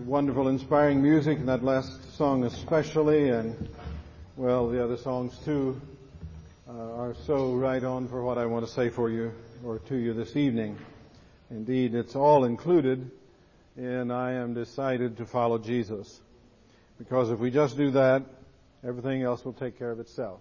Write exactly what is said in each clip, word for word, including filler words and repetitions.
wonderful, inspiring music, and that last song especially, and, well, the other songs too, uh, are so right on for what I want to say for you, or to you this evening. Indeed, it's all included in I am decided to follow Jesus. Because if we just do that, everything else will take care of itself.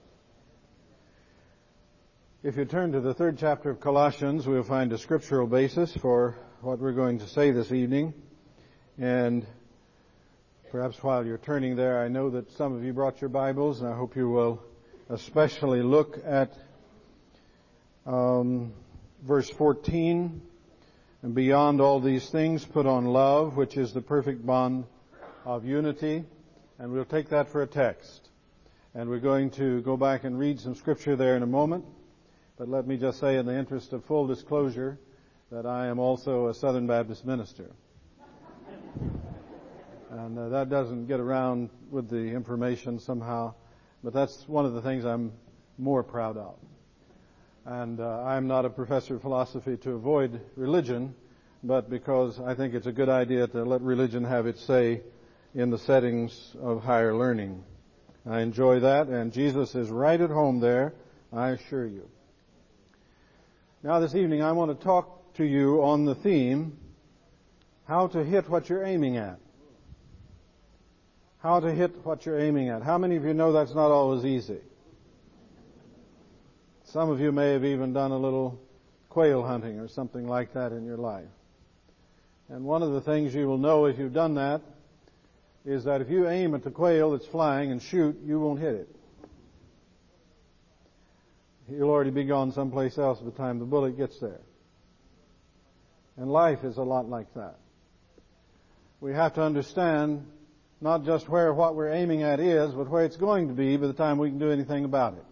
If you turn to the third chapter of Colossians, we'll find a scriptural basis for what we're going to say this evening. And perhaps while you're turning there, I know that some of you brought your Bibles, and I hope you will especially look at um, verse fourteen. And beyond all these things, put on love, which is the perfect bond of unity. And we'll take that for a text. And we're going to go back and read some scripture there in a moment. But let me just say, in the interest of full disclosure, that I am also a Southern Baptist minister. And uh, that doesn't get around with the information somehow. But that's one of the things I'm more proud of. And uh, I'm not a professor of philosophy to avoid religion, but because I think it's a good idea to let religion have its say in the settings of higher learning. I enjoy that, and Jesus is right at home there, I assure you. Now this evening I want to talk to you on the theme, how to hit what you're aiming at. How to hit what you're aiming at. How many of you know that's not always easy? Some of you may have even done a little quail hunting or something like that in your life. And one of the things you will know if you've done that is that if you aim at the quail that's flying and shoot, you won't hit it. He'll already be gone someplace else by the time the bullet gets there. And life is a lot like that. We have to understand not just where what we're aiming at is, but where it's going to be by the time we can do anything about it.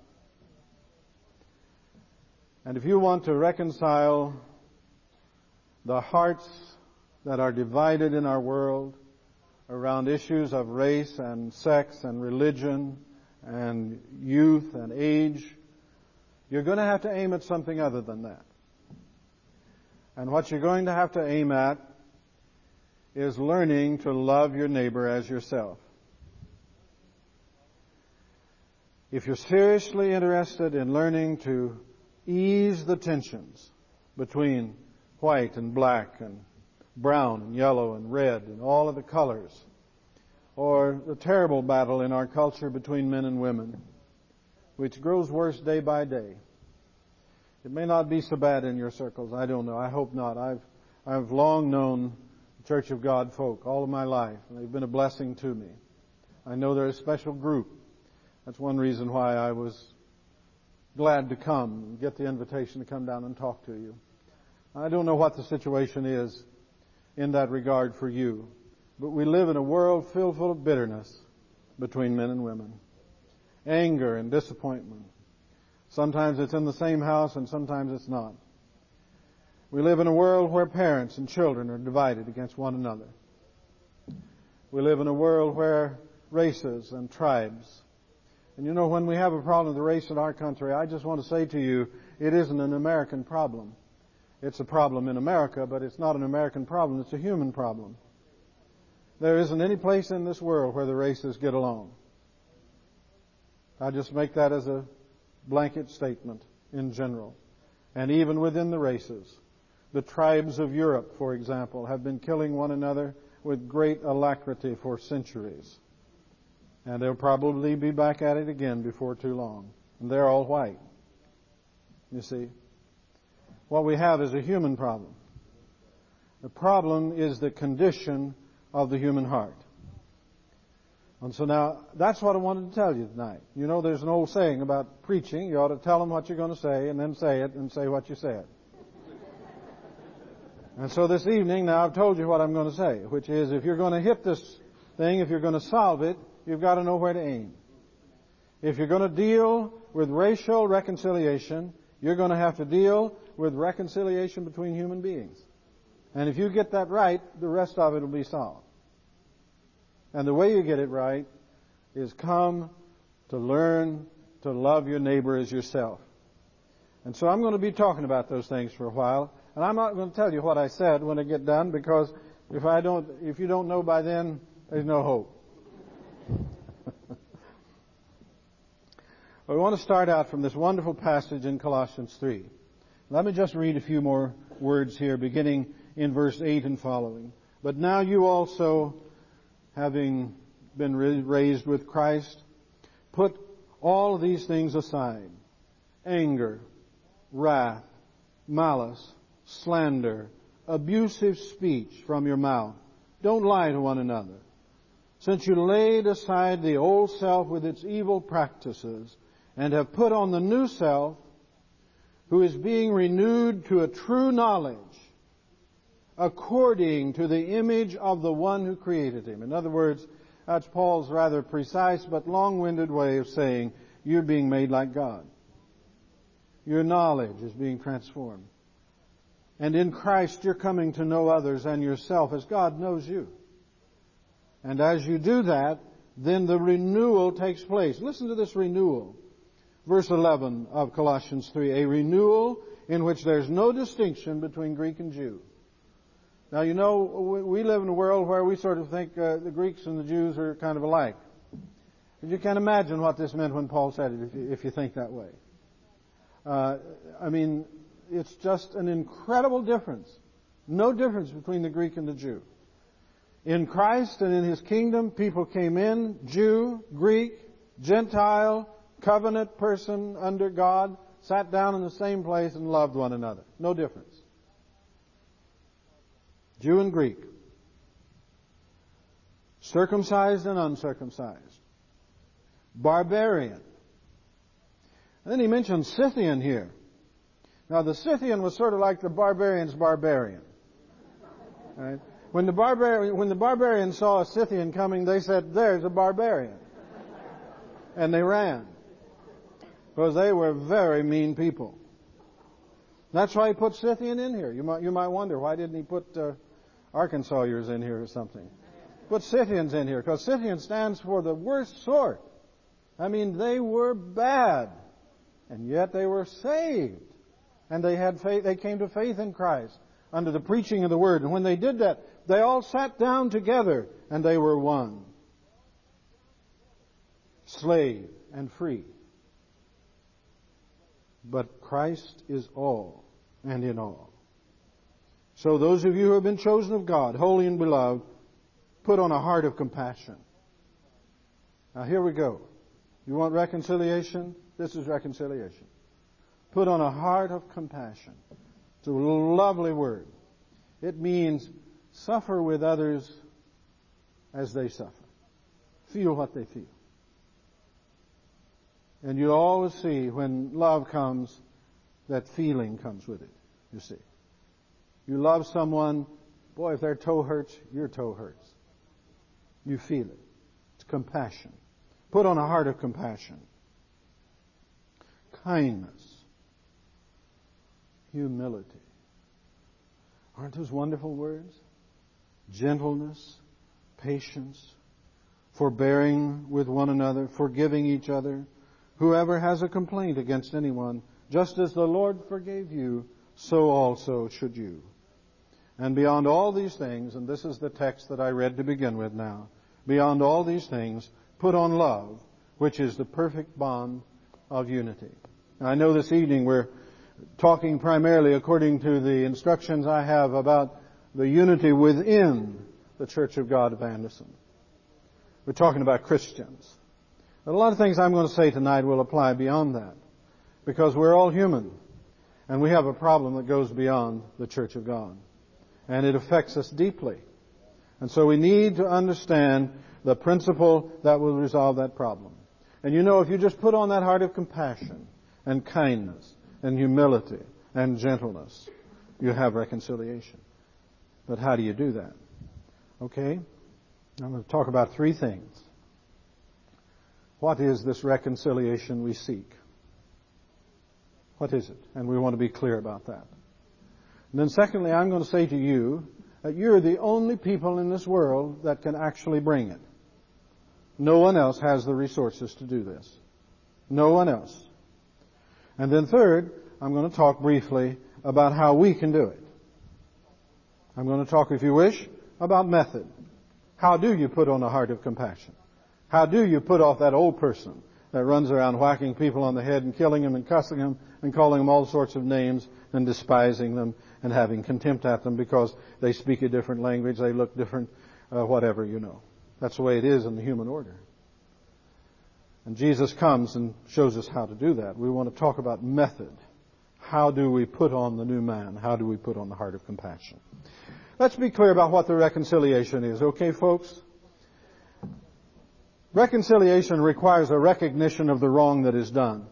And if you want to reconcile the hearts that are divided in our world around issues of race and sex and religion and youth and age, you're going to have to aim at something other than that. And what you're going to have to aim at is learning to love your neighbor as yourself. If you're seriously interested in learning to ease the tensions between white and black and brown and yellow and red and all of the colors, or the terrible battle in our culture between men and women, which grows worse day by day. It may not be so bad in your circles. I don't know. I hope not. I've I've long known Church of God folk all of my life, and they've been a blessing to me. I know they're a special group. That's one reason why I was glad to come and get the invitation to come down and talk to you. I don't know what the situation is in that regard for you, but we live in a world filled full of bitterness between men and women, anger and disappointment. Sometimes it's in the same house and sometimes it's not. We live in a world where parents and children are divided against one another. We live in a world where races and tribes. And you know, when we have a problem with the race in our country, I just want to say to you, it isn't an American problem. It's a problem in America, but it's not an American problem. It's a human problem. There isn't any place in this world where the races get along. I just make that as a blanket statement in general. And even within the races, the tribes of Europe, for example, have been killing one another with great alacrity for centuries. And they'll probably be back at it again before too long. And they're all white. You see, what we have is a human problem. The problem is the condition of the human heart. And so now, that's what I wanted to tell you tonight. You know, there's an old saying about preaching. You ought to tell them what you're going to say and then say it and say what you said. And so this evening, now I've told you what I'm going to say, which is if you're going to hit this thing, if you're going to solve it, you've got to know where to aim. If you're going to deal with racial reconciliation, you're going to have to deal with reconciliation between human beings. And if you get that right, the rest of it will be solved. And the way you get it right is come to learn to love your neighbor as yourself. And so I'm going to be talking about those things for a while. And I'm not going to tell you what I said when I get done, because If I don't, if you don't know by then, there's no hope. We want to start out from this wonderful passage in Colossians three. Let me just read a few more words here, beginning in verse eight and following. But now you also, having been raised with Christ, put all these things aside: anger, wrath, malice, slander, abusive speech from your mouth. Don't lie to one another. Since you laid aside the old self with its evil practices and have put on the new self, who is being renewed to a true knowledge according to the image of the one who created him. In other words, that's Paul's rather precise but long-winded way of saying you're being made like God. Your knowledge is being transformed. And in Christ you're coming to know others and yourself as God knows you. And as you do that, then the renewal takes place. Listen to this renewal. Verse eleven of Colossians three, a renewal in which there's no distinction between Greek and Jew. Now, you know, we live in a world where we sort of think uh, the Greeks and the Jews are kind of alike. But you can imagine what this meant when Paul said it, if you, if you think that way. Uh, I mean, it's just an incredible difference. No difference between the Greek and the Jew. In Christ and in His kingdom, people came in, Jew, Greek, Gentile, covenant person under God, sat down in the same place and loved one another. No difference. Jew and Greek. Circumcised and uncircumcised. Barbarian. And then he mentions Scythian here. Now the Scythian was sort of like the barbarian's barbarian. Right? When the barbarian, when the barbarians saw a Scythian coming, they said, "There's a barbarian." And they ran. Because they were very mean people. That's why he put Scythian in here. You might, you might wonder, why didn't he put uh, Arkansasiers in here or something? Put Scythians in here, because Scythian stands for the worst sort. I mean, they were bad, and yet they were saved. And they had faith, they came to faith in Christ under the preaching of the Word. And when they did that, they all sat down together, and they were one. Slave and free. But Christ is all and in all. So those of you who have been chosen of God, holy and beloved, put on a heart of compassion. Now here we go. You want reconciliation? This is reconciliation. Put on a heart of compassion. It's a lovely word. It means suffer with others as they suffer. Feel what they feel. And you'll always see when love comes, that feeling comes with it, you see. You love someone, boy, if their toe hurts, your toe hurts. You feel it. It's compassion. Put on a heart of compassion. Kindness. Humility. Aren't those wonderful words? Gentleness, patience, forbearing with one another, forgiving each other. Whoever has a complaint against anyone, just as the Lord forgave you, so also should you. And beyond all these things, and this is the text that I read to begin with now, beyond all these things, put on love, which is the perfect bond of unity. Now, I know this evening we're talking primarily according to the instructions I have about the unity within the Church of God of Anderson. We're talking about Christians. But a lot of things I'm going to say tonight will apply beyond that, because we're all human, and we have a problem that goes beyond the Church of God, and it affects us deeply. And so we need to understand the principle that will resolve that problem. And you know, if you just put on that heart of compassion and kindness and humility and gentleness, you have reconciliation. But how do you do that? Okay? I'm going to talk about three things. What is this reconciliation we seek? What is it? And we want to be clear about that. And then secondly, I'm going to say to you that you're the only people in this world that can actually bring it. No one else has the resources to do this. No one else. And then third, I'm going to talk briefly about how we can do it. I'm going to talk, if you wish, about method. How do you put on a heart of compassion? How do you put off that old person that runs around whacking people on the head and killing them and cussing them and calling them all sorts of names and despising them and having contempt at them because they speak a different language, they look different, uh, whatever, you know. That's the way it is in the human order. And Jesus comes and shows us how to do that. We want to talk about method. How do we put on the new man? How do we put on the heart of compassion? Let's be clear about what the reconciliation is, okay, folks? Reconciliation requires a recognition of the wrong that is done.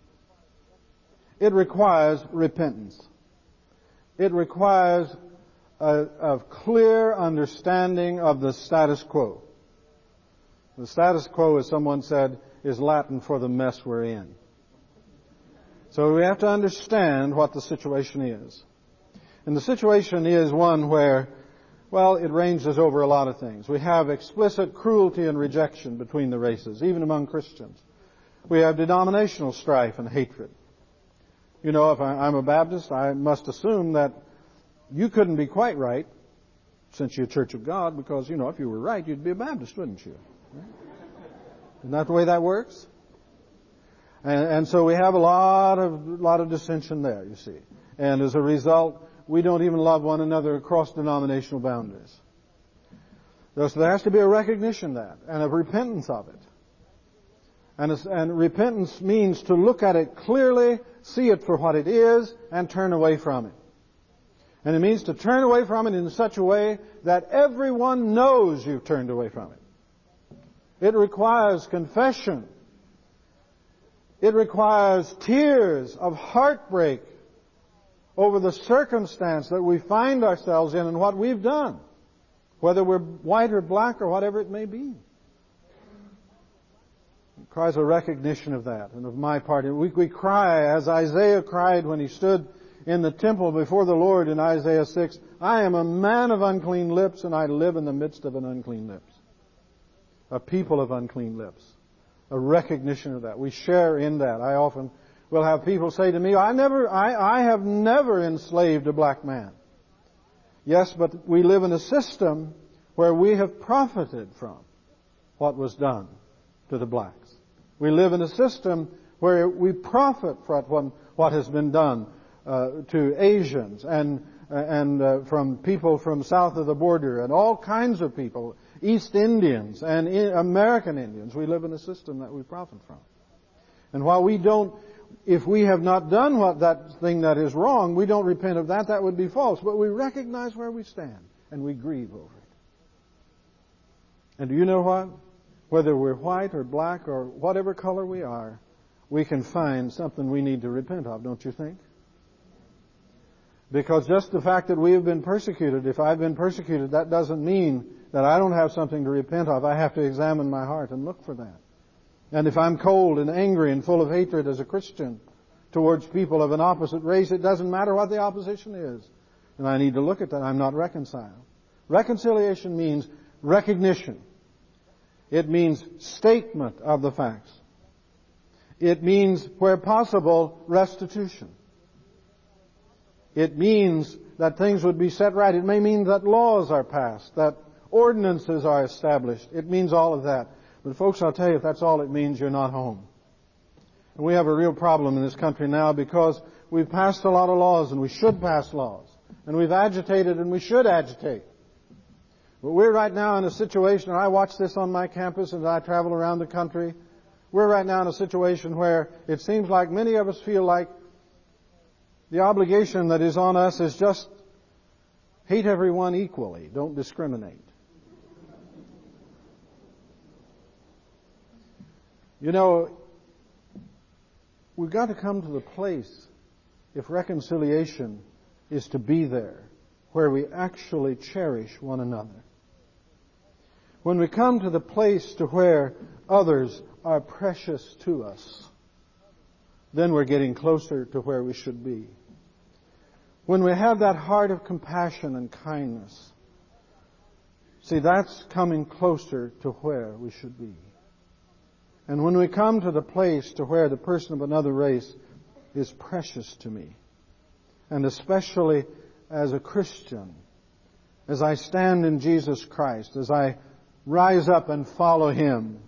It requires repentance. It requires a, a clear understanding of the status quo. The status quo, as someone said, is Latin for the mess we're in. So we have to understand what the situation is. And the situation is one where, well, it ranges over a lot of things. We have explicit cruelty and rejection between the races, even among Christians. We have denominational strife and hatred. You know, if I'm a Baptist, I must assume that you couldn't be quite right, since you're a Church of God, because, you know, if you were right, you'd be a Baptist, wouldn't you? Isn't that the way that works? And, and so we have a lot of lot of dissension there, you see. And as a result, we don't even love one another across denominational boundaries. So there has to be a recognition of that and a repentance of it. And, and repentance means to look at it clearly, see it for what it is, and turn away from it. And it means to turn away from it in such a way that everyone knows you've turned away from it. It requires confession. It requires tears of heartbreak over the circumstance that we find ourselves in and what we've done, whether we're white or black or whatever it may be. It requires a recognition of that and of my part. We, we cry as Isaiah cried when he stood in the temple before the Lord in Isaiah six, I am a man of unclean lips and I live in the midst of an unclean lips. A people of unclean lips. A recognition of that. We share in that. I often will have people say to me, I never, I, I have never enslaved a black man. Yes, but we live in a system where we have profited from what was done to the blacks. We live in a system where we profit from what has been done uh, to Asians and and uh, from people from south of the border and all kinds of people, East Indians and American Indians. We live in a system that we profit from. And while we don't, if we have not done what that thing that is wrong, we don't repent of that, that would be false. But we recognize where we stand and we grieve over it. And do you know what? Whether we're white or black or whatever color we are, we can find something we need to repent of, don't you think? Because just the fact that we have been persecuted, if I've been persecuted, that doesn't mean that I don't have something to repent of. I have to examine my heart and look for that. And if I'm cold and angry and full of hatred as a Christian towards people of an opposite race, it doesn't matter what the opposition is. And I need to look at that. I'm not reconciled. Reconciliation means recognition. It means statement of the facts. It means, where possible, restitution. It means that things would be set right. It may mean that laws are passed, that ordinances are established. It means all of that. But folks, I'll tell you, if that's all it means, you're not home. And we have a real problem in this country now because we've passed a lot of laws and we should pass laws. And we've agitated and we should agitate. But we're right now in a situation, and I watch this on my campus as I travel around the country. We're right now in a situation where it seems like many of us feel like the obligation that is on us is just hate everyone equally. Don't discriminate. You know, we've got to come to the place, if reconciliation is to be there, where we actually cherish one another. When we come to the place to where others are precious to us, then we're getting closer to where we should be. When we have that heart of compassion and kindness, see, that's coming closer to where we should be. And when we come to the place to where the person of another race is precious to me, and especially as a Christian, as I stand in Jesus Christ, as I rise up and follow Him,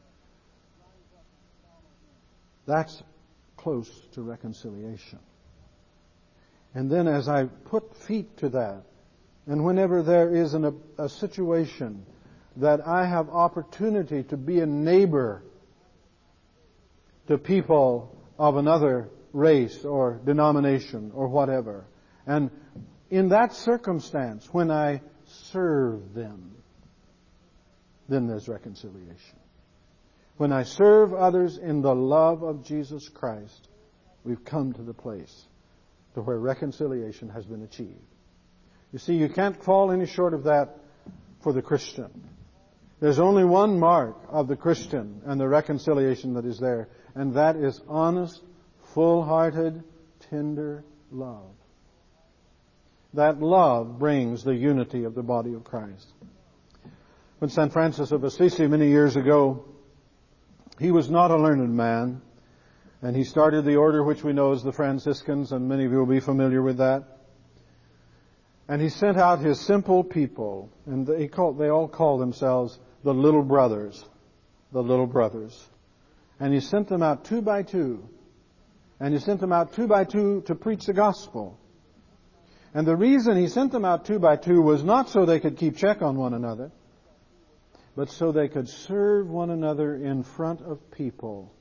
that's close to reconciliation. And then as I put feet to that, and whenever there is an, a, a situation that I have opportunity to be a neighbor to people of another race or denomination or whatever, and in that circumstance, when I serve them, then there's reconciliation. When I serve others in the love of Jesus Christ, we've come to the place to where reconciliation has been achieved. You see, you can't fall any short of that for the Christian. There's only one mark of the Christian and the reconciliation that is there, and that is honest, full-hearted, tender love. That love brings the unity of the body of Christ. When Saint Francis of Assisi many years ago, he was not a learned man, and he started the order which we know as the Franciscans, and many of you will be familiar with that. And he sent out his simple people, and they, called, they all called themselves the Little Brothers. The Little Brothers. And he sent them out two by two. And he sent them out two by two to preach the gospel. And the reason he sent them out two by two was not so they could keep check on one another, but so they could serve one another in front of people,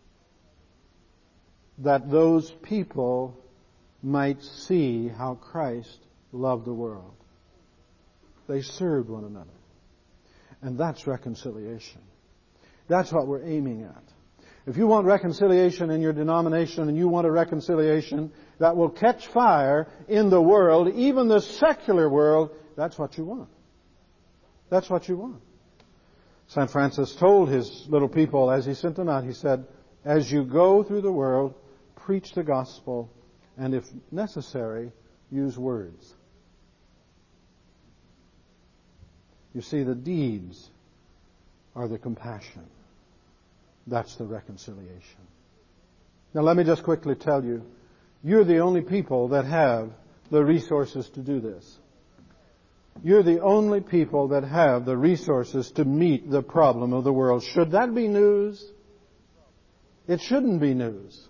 that those people might see how Christ loved the world. They served one another. And that's reconciliation. That's what we're aiming at. If you want reconciliation in your denomination, and you want a reconciliation that will catch fire in the world, even the secular world, that's what you want. That's what you want. Saint Francis told his little people as he sent them out, he said, as you go through the world, preach the gospel, and if necessary, use words. You see, the deeds are the compassion. That's the reconciliation. Now let me just quickly tell you, you're the only people that have the resources to do this. You're the only people that have the resources to meet the problem of the world. Should that be news? It shouldn't be news.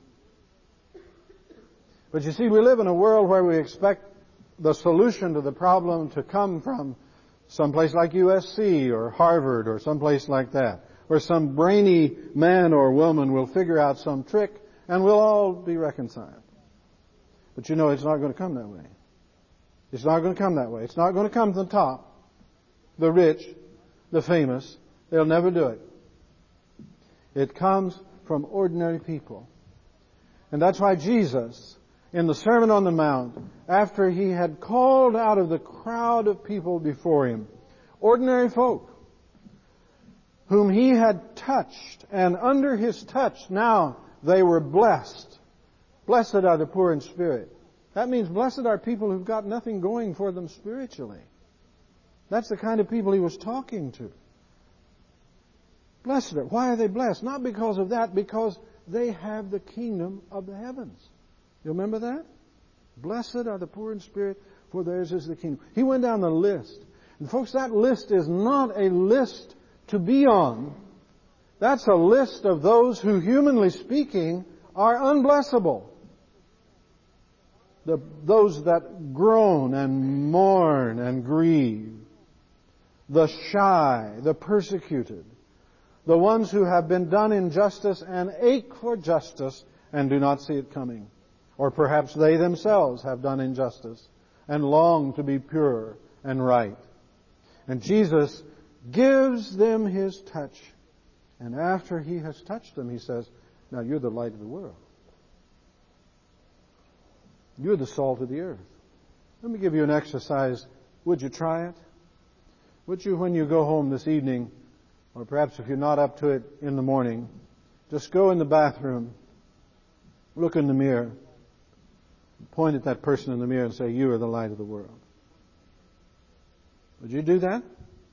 But you see, we live in a world where we expect the solution to the problem to come from someplace like U S C or Harvard or someplace like that, where some brainy man or woman will figure out some trick and we'll all be reconciled. But you know, it's not going to come that way. It's not going to come that way. It's not going to come from the top, the rich, the famous. They'll never do it. It comes from ordinary people. And that's why Jesus, in the Sermon on the Mount, after He had called out of the crowd of people before Him, ordinary folk, whom He had touched, and under His touch now they were blessed. Blessed are the poor in spirit. That means blessed are people who've got nothing going for them spiritually. That's the kind of people He was talking to. Blessed are. Why are they blessed? Not because of that, because they have the kingdom of the heavens. You remember that? Blessed are the poor in spirit, for theirs is the kingdom. He went down the list. And folks, that list is not a list to be on. That's a list of those who, humanly speaking, are unblessable. The, those that groan and mourn and grieve. The shy, the persecuted. The ones who have been done injustice and ache for justice and do not see it coming. Or perhaps they themselves have done injustice and long to be pure and right. And Jesus gives them His touch. And after He has touched them, He says, now you're the light of the world. You're the salt of the earth. Let me give you an exercise. Would you try it? Would you, when you go home this evening, or perhaps if you're not up to it in the morning, just go in the bathroom, look in the mirror, point at that person in the mirror and say, you are the light of the world. Would you do that?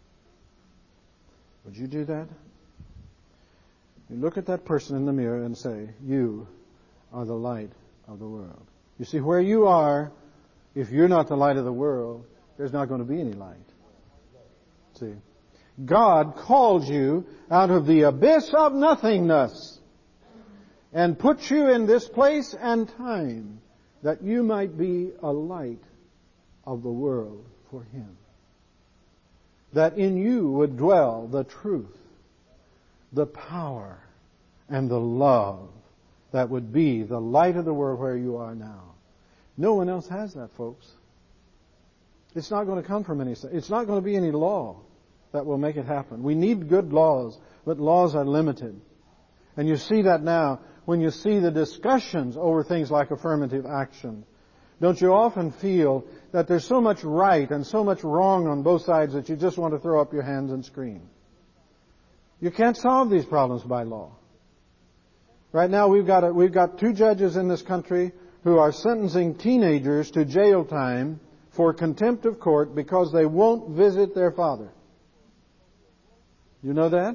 Would you do that? You look at that person in the mirror and say, you are the light of the world. You see, where you are, if you're not the light of the world, there's not going to be any light. See? God called you out of the abyss of nothingness and put you in this place and time that you might be a light of the world for Him. That in you would dwell the truth, the power, and the love that would be the light of the world where you are now. No one else has that, folks. It's not going to come from any, it's not going to be any law that will make it happen. We need good laws, but laws are limited. And you see that now when you see the discussions over things like affirmative action. Don't you often feel that there's so much right and so much wrong on both sides that you just want to throw up your hands and scream? You can't solve these problems by law. Right now we've got a, we've got two judges in this country who are sentencing teenagers to jail time for contempt of court because they won't visit their father. You know that?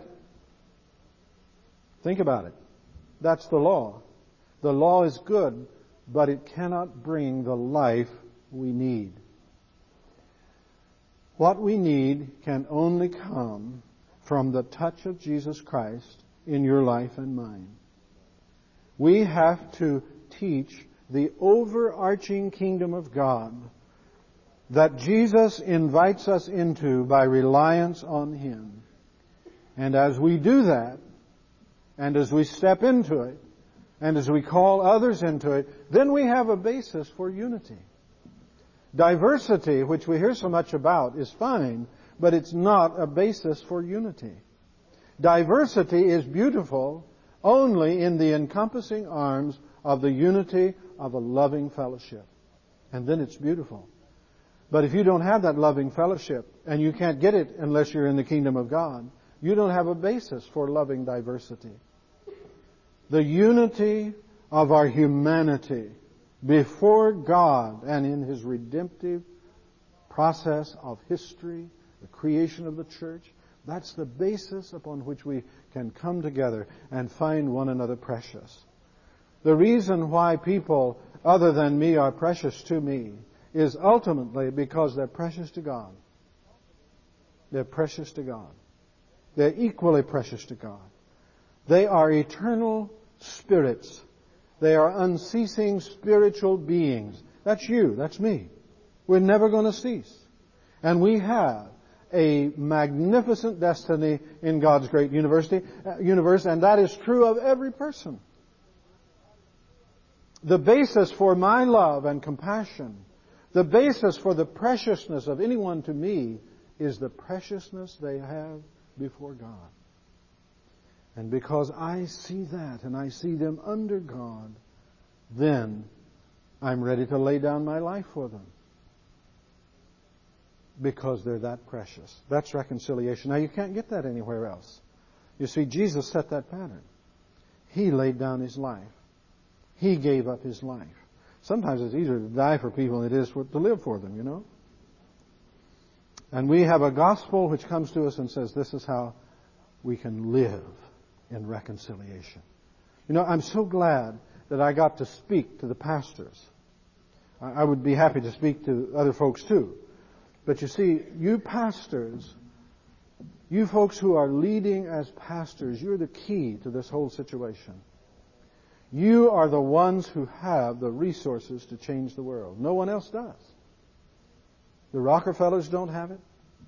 Think about it. That's the law. The law is good, but it cannot bring the life we need. What we need can only come from the touch of Jesus Christ in your life and mine. We have to teach the overarching kingdom of God that Jesus invites us into by reliance on Him. And as we do that, and as we step into it, and as we call others into it, then we have a basis for unity. Diversity, which we hear so much about, is fine, but it's not a basis for unity. Diversity is beautiful only in the encompassing arms of the unity of a loving fellowship. And then it's beautiful. But if you don't have that loving fellowship, and you can't get it unless you're in the kingdom of God, you don't have a basis for loving diversity. The unity of our humanity before God and in His redemptive process of history, the creation of the church, that's the basis upon which we can come together and find one another precious. The reason why people other than me are precious to me is ultimately because they're precious to God. They're precious to God. They're equally precious to God. They are eternal spirits. They are unceasing spiritual beings. That's you. That's me. We're never going to cease. And we have a magnificent destiny in God's great university, uh, universe, and that is true of every person. The basis for my love and compassion, the basis for the preciousness of anyone to me, is the preciousness they have before God. And because I see that and I see them under God, then I'm ready to lay down my life for them. Because they're that precious. That's reconciliation. Now you can't get that anywhere else. You see, Jesus set that pattern. He laid down His life. He gave up His life. Sometimes it's easier to die for people than it is for, to live for them, you know. And we have a gospel which comes to us and says this is how we can live in reconciliation. You know, I'm so glad that I got to speak to the pastors. I would be happy to speak to other folks too. But you see, you pastors, you folks who are leading as pastors, you're the key to this whole situation. You are the ones who have the resources to change the world. No one else does. The Rockefellers don't have it.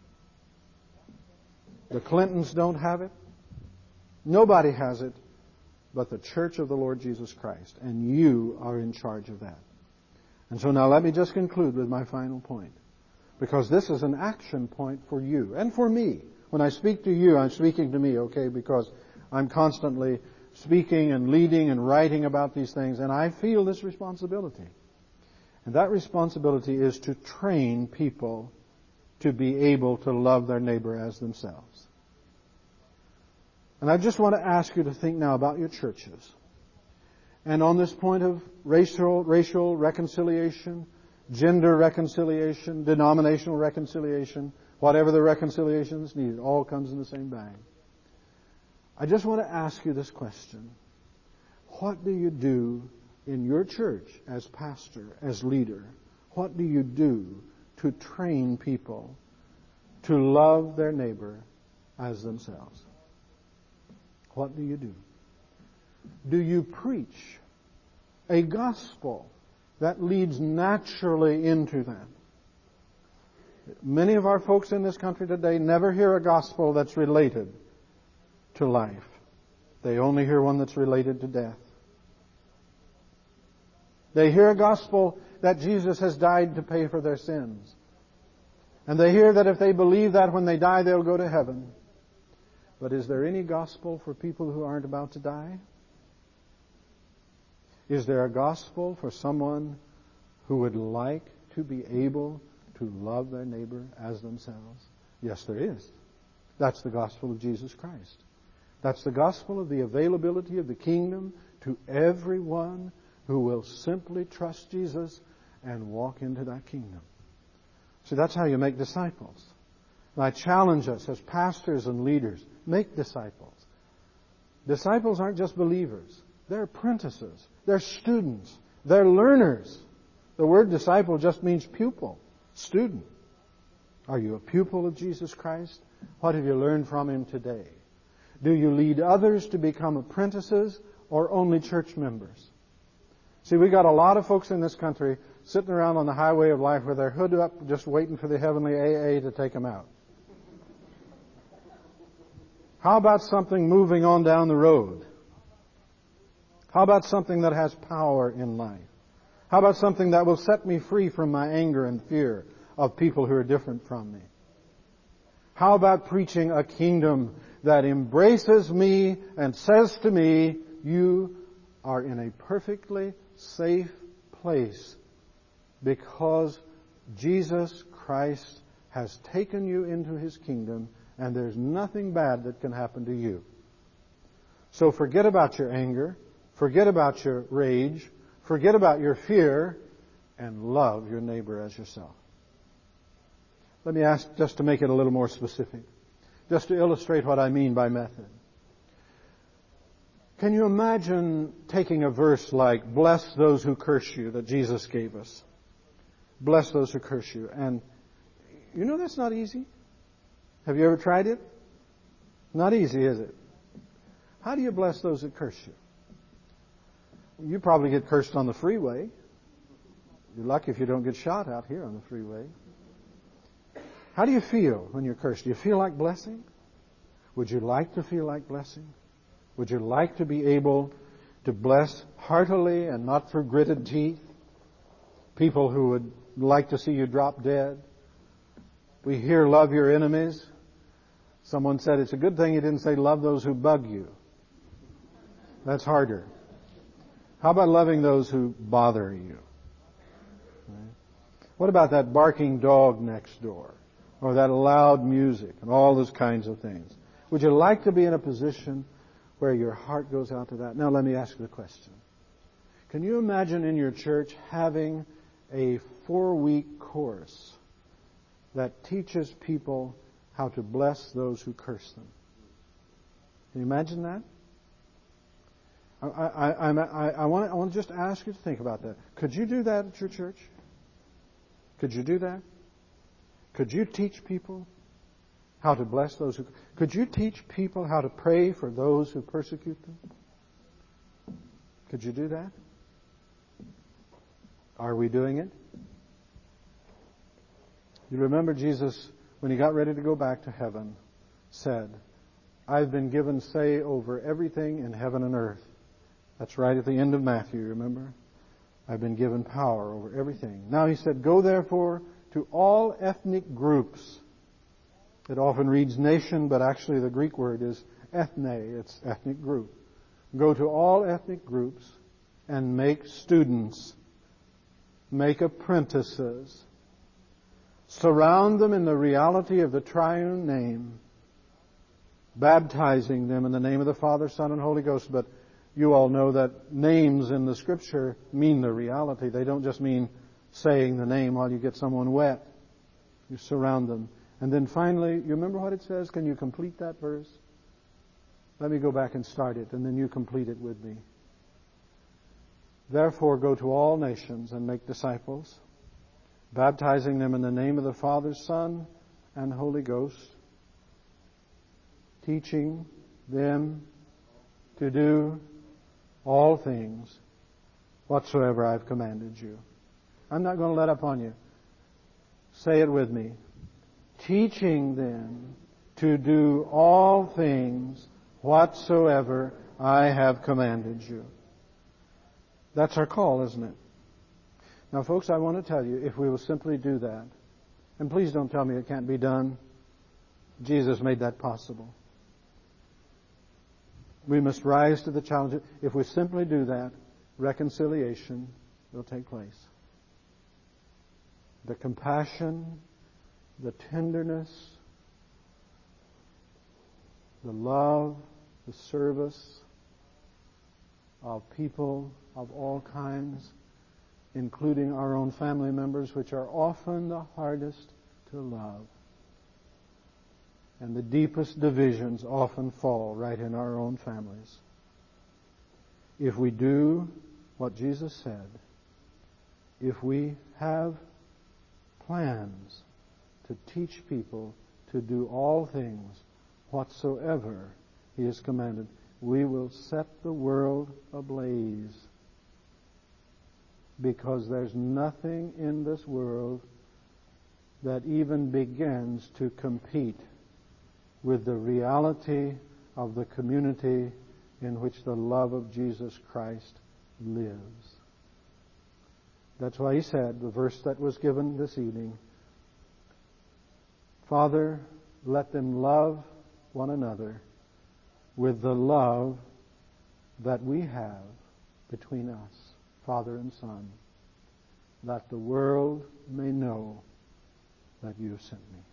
The Clintons don't have it. Nobody has it but the Church of the Lord Jesus Christ. And you are in charge of that. And so now let me just conclude with my final point. Because this is an action point for you and for me. When I speak to you, I'm speaking to me, okay? Because I'm constantly speaking and leading and writing about these things. And I feel this responsibility. And that responsibility is to train people to be able to love their neighbor as themselves. And I just want to ask you to think now about your churches. And on this point of racial, racial reconciliation, gender reconciliation, denominational reconciliation, whatever the reconciliation is needed, all comes in the same bag. I just want to ask you this question. What do you do in your church as pastor, as leader? What do you do to train people to love their neighbor as themselves. What do you do? Do you preach a gospel that leads naturally into that? Many of our folks in this country today never hear a gospel that's related to life. They only hear one that's related to death. They hear a gospel that Jesus has died to pay for their sins. And they hear that if they believe that when they die, they'll go to heaven. But is there any gospel for people who aren't about to die? Is there a gospel for someone who would like to be able to love their neighbor as themselves? Yes, there is. That's the gospel of Jesus Christ. That's the gospel of the availability of the kingdom to everyone who will simply trust Jesus and walk into that kingdom. See, that's how you make disciples. And I challenge us as pastors and leaders, make disciples. Disciples aren't just believers. They're apprentices. They're students. They're learners. The word disciple just means pupil, student. Are you a pupil of Jesus Christ? What have you learned from Him today? Do you lead others to become apprentices or only church members? See, we got a lot of folks in this country sitting around on the highway of life with their hood up just waiting for the heavenly A A to take them out. How about something moving on down the road? How about something that has power in life? How about something that will set me free from my anger and fear of people who are different from me? How about preaching a kingdom that embraces me and says to me, you are in a perfectly safe place because Jesus Christ has taken you into His kingdom and there's nothing bad that can happen to you. So forget about your anger, forget about your rage, forget about your fear, and love your neighbor as yourself. Let me ask just to make it a little more specific, just to illustrate what I mean by method. Can you imagine taking a verse like, bless those who curse you, that Jesus gave us? Bless those who curse you. And you know that's not easy. Have you ever tried it? Not easy, is it? How do you bless those that curse you? You probably get cursed on the freeway. You're lucky if you don't get shot out here on the freeway. How do you feel when you're cursed? Do you feel like blessing? Would you like to feel like blessing? Would you like to be able to bless heartily and not through gritted teeth? People who would like to see you drop dead. We hear love your enemies. Someone said it's a good thing you didn't say love those who bug you. That's harder. How about loving those who bother you? Right? What about that barking dog next door? Or that loud music and all those kinds of things? Would you like to be in a position where your heart goes out to that? Now let me ask you the question. Can you imagine in your church having a four-week course that teaches people how to bless those who curse them? Can you imagine that? I, I, I, I, I, want, I want to just ask you to think about that. Could you do that at your church? Could you do that? Could you teach people how to bless those who... Could you teach people how to pray for those who persecute them? Could you do that? Are we doing it? You remember Jesus, when He got ready to go back to heaven, said, I've been given say over everything in heaven and earth. That's right at the end of Matthew, remember? I've been given power over everything. Now He said, go therefore to all ethnic groups. It often reads nation, but actually the Greek word is ethne. It's ethnic group. Go to all ethnic groups and make students, make apprentices, surround them in the reality of the triune name, baptizing them in the name of the Father, Son, and Holy Ghost. But you all know that names in the Scripture mean the reality. They don't just mean saying the name while you get someone wet. You surround them. And then finally, you remember what it says? Can you complete that verse? Let me go back and start it, and then you complete it with me. Therefore, go to all nations and make disciples, baptizing them in the name of the Father, Son, and Holy Ghost, teaching them to do all things whatsoever I've commanded you. I'm not going to let up on you. Say it with me. Teaching them to do all things whatsoever I have commanded you. That's our call, isn't it? Now, folks, I want to tell you, if we will simply do that, and please don't tell me it can't be done. Jesus made that possible. We must rise to the challenge. If we simply do that, reconciliation will take place. The compassion, the tenderness, the love, the service of people of all kinds, including our own family members, which are often the hardest to love. And the deepest divisions often fall right in our own families. If we do what Jesus said, if we have plans to teach people to do all things whatsoever He has commanded, we will set the world ablaze. Because there's nothing in this world that even begins to compete with the reality of the community in which the love of Jesus Christ lives. That's why He said, the verse that was given this evening, Father, let them love one another with the love that we have between us, Father and Son, that the world may know that you have sent me.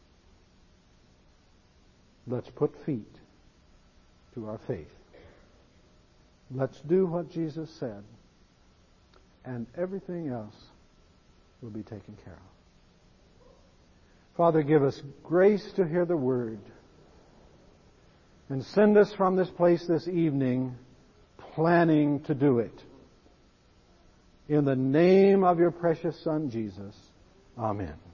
Let's put feet to our faith. Let's do what Jesus said, and everything else will be taken care of. Father, give us grace to hear the Word, and send us from this place this evening planning to do it. In the name of your precious Son, Jesus. Amen.